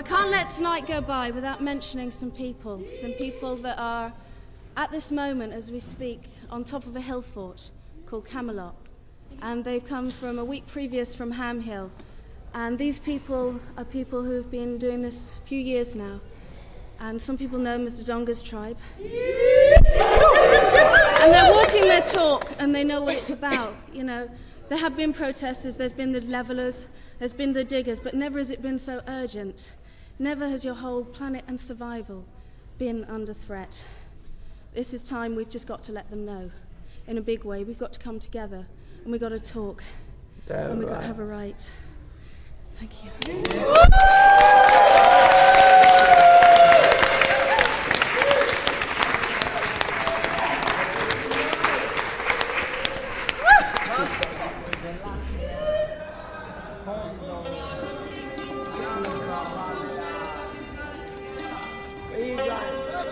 can't let tonight go by without mentioning some people that are, at this moment as we speak, on top of a hill fort called Camelot. And they've come from a week previous from Ham Hill. And these people are people who have been doing this a few years now. And some people know them as the Dongas tribe. And they're walking their talk, and they know what it's about. You know, there have been protesters, there's been the levelers, there's been the diggers, but never has it been so urgent. Never has your whole planet and survival been under threat. This is time we've just got to let them know. In a big way, we've got to come together, and we've got to talk, and we've got to have a right. Thank you.